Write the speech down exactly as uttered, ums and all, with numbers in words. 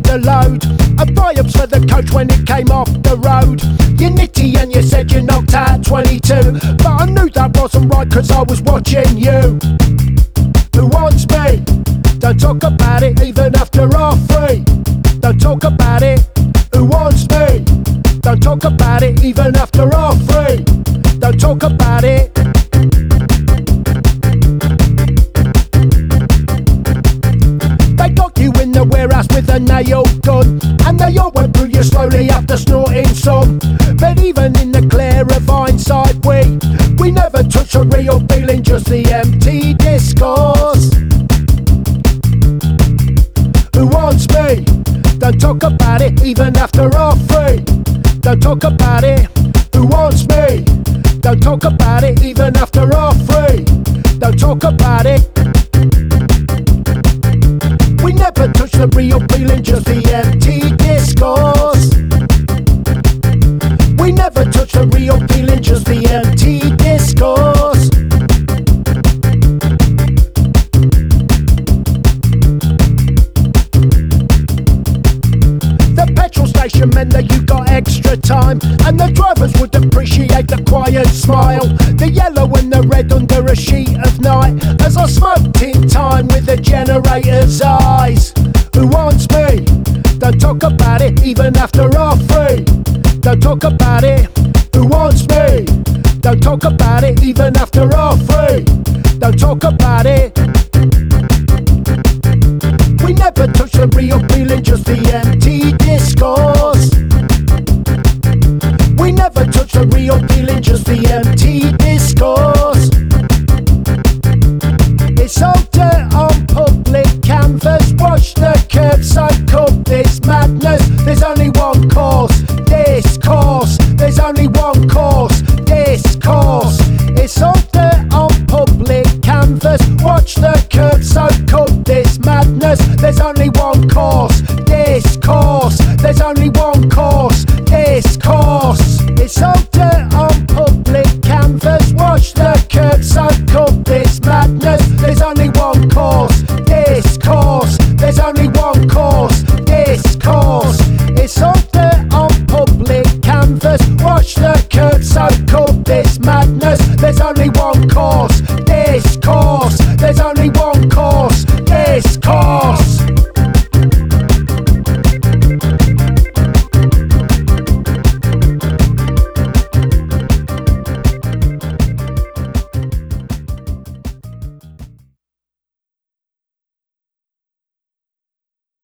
to load. And volumes for the coach when it came off the road. You're nitty and you said you knocked out twenty-two, but I knew that wasn't right cause I was watching you. Who wants me? Don't talk about it even after half three. Don't talk about it. Who wants me? Don't talk about it even after half three. Don't talk about it. They got you in the warehouse with a nail gun, and they all went through you slowly after snorting some. But even in the glare of hindsight, we We never touch a real feeling, just the empty discourse. Who wants me? Don't talk about it even after half three. Don't talk about it. Who wants me? Don't talk about it even after half three. Don't talk about it. We never touch the real feeling, just the empty discourse. We never touch the real feeling, just the empty discourse. The petrol station meant that you got extra time, and the drivers would appreciate the quiet smile. The yellow and the red under a sheet of night, as I smoked in time with the generator's eyes. Who wants me? Don't talk about it even after half three. Don't talk about it. Who wants me? Don't talk about it even after half three. Don't talk about it. We never touch the real feeling, just the empty discourse. We never touch the real feeling, just the empty discourse. It's all dirt on public canvas. Watch the curb, soak up this madness. There's only one course, discourse. There's only one course, discourse. It's all dirt on public canvas. Watch the curb, soak up this madness. There's only one course, discourse. There's only one course, discourse. It's all dirt on public canvas. Watch the curb, soak up this madness. There's only one course, discourse. There's only one course, discourse. It's all dirt on public canvas. Watch the curb, soak up this madness. There's only one course,